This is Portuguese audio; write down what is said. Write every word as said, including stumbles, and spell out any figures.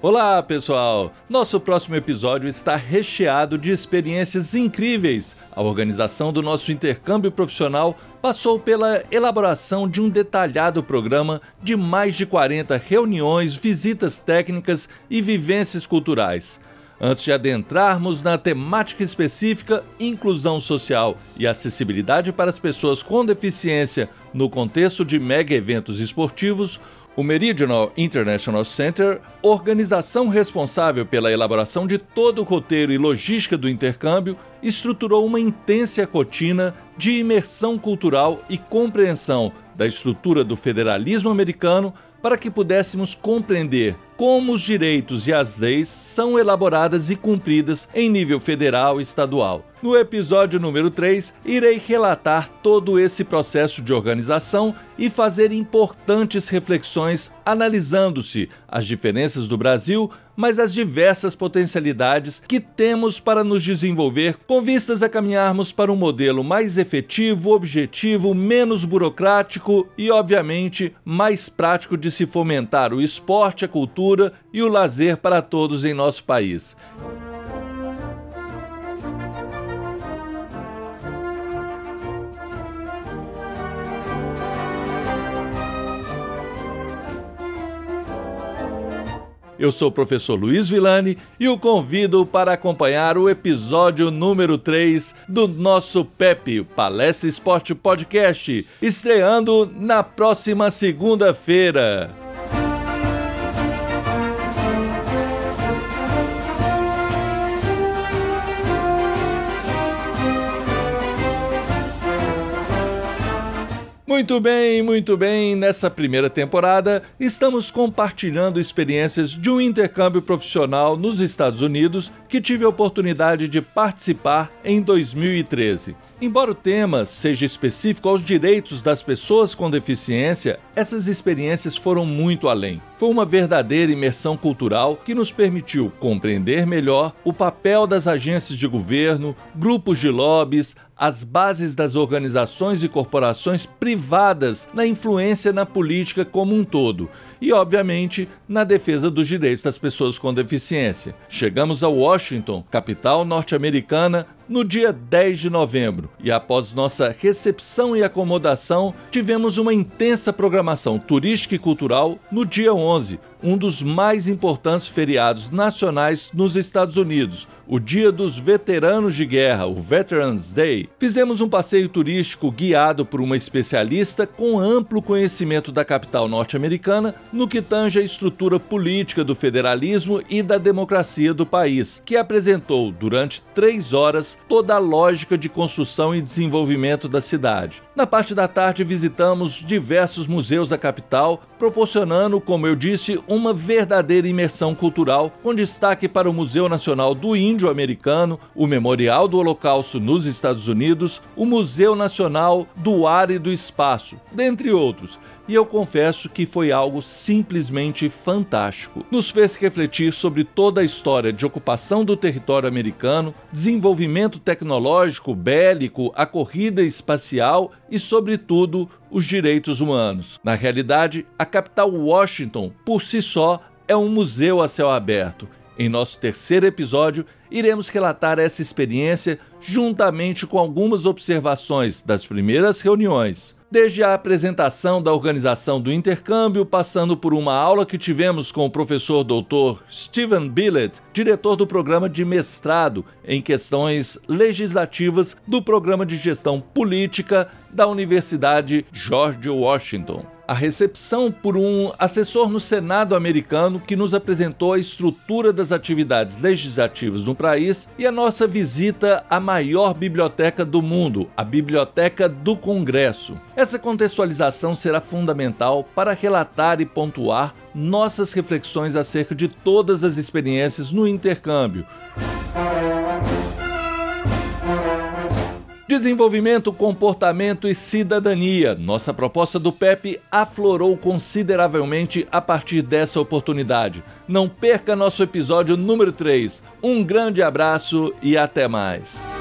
Olá, pessoal! Nosso próximo episódio está recheado de experiências incríveis. A organização do nosso intercâmbio profissional passou pela elaboração de um detalhado programa de mais de quarenta reuniões, visitas técnicas e vivências culturais. Antes de adentrarmos na temática específica, inclusão social e acessibilidade para as pessoas com deficiência no contexto de mega eventos esportivos, o Meridional International Center, organização responsável pela elaboração de todo o roteiro e logística do intercâmbio, estruturou uma intensa rotina de imersão cultural e compreensão da estrutura do federalismo americano para que pudéssemos compreender como os direitos e as leis são elaboradas e cumpridas em nível federal e estadual. No episódio número três, irei relatar todo esse processo de organização e fazer importantes reflexões analisando-se as diferenças do Brasil, mas as diversas potencialidades que temos para nos desenvolver com vistas a caminharmos para um modelo mais efetivo, objetivo, menos burocrático e, obviamente, mais prático de se fomentar o esporte, a cultura e o lazer para todos em nosso país. Eu sou o professor Luiz Villani e o convido para acompanhar o episódio número três do nosso P E P, Palestra Esporte Podcast, estreando na próxima segunda-feira. Muito bem, muito bem. Nessa primeira temporada, estamos compartilhando experiências de um intercâmbio profissional nos Estados Unidos que tive a oportunidade de participar em dois mil e treze. Embora o tema seja específico aos direitos das pessoas com deficiência, essas experiências foram muito além. Foi uma verdadeira imersão cultural que nos permitiu compreender melhor o papel das agências de governo, grupos de lobbies, as bases das organizações e corporações privadas na influência na política como um todo e, obviamente, na defesa dos direitos das pessoas com deficiência. Chegamos a Washington, capital norte-americana, no dia dez de novembro e, após nossa recepção e acomodação, tivemos uma intensa programação turística e cultural no dia onze, um dos mais importantes feriados nacionais nos Estados Unidos, o Dia dos Veteranos de Guerra, o Veterans Day. Fizemos um passeio turístico guiado por uma especialista com amplo conhecimento da capital norte-americana no que tange a estrutura política do federalismo e da democracia do país, que apresentou durante três horas toda a lógica de construção e desenvolvimento da cidade. Na parte da tarde visitamos diversos museus da capital, proporcionando, como eu disse, uma verdadeira imersão cultural, com destaque para o Museu Nacional do Índio Americano, o Memorial do Holocausto nos Estados Unidos, o Museu Nacional do Ar e do Espaço, dentre outros. E eu confesso que foi algo simplesmente fantástico. Nos fez refletir sobre toda a história de ocupação do território americano, desenvolvimento tecnológico, bélico, a corrida espacial e, sobretudo, os direitos humanos. Na realidade, a capital Washington, por si só, é um museu a céu aberto. Em nosso terceiro episódio, iremos relatar essa experiência juntamente com algumas observações das primeiras reuniões. Desde a apresentação da organização do intercâmbio, passando por uma aula que tivemos com o professor doutor Steven Billett, diretor do programa de mestrado em questões legislativas do Programa de Gestão Política da Universidade George Washington. A recepção por um assessor no Senado americano que nos apresentou a estrutura das atividades legislativas no país e a nossa visita à maior biblioteca do mundo, a Biblioteca do Congresso. Essa contextualização será fundamental para relatar e pontuar nossas reflexões acerca de todas as experiências no intercâmbio. Desenvolvimento, comportamento e cidadania. Nossa proposta do P E P aflorou consideravelmente a partir dessa oportunidade. Não perca nosso episódio número três. Um grande abraço e até mais.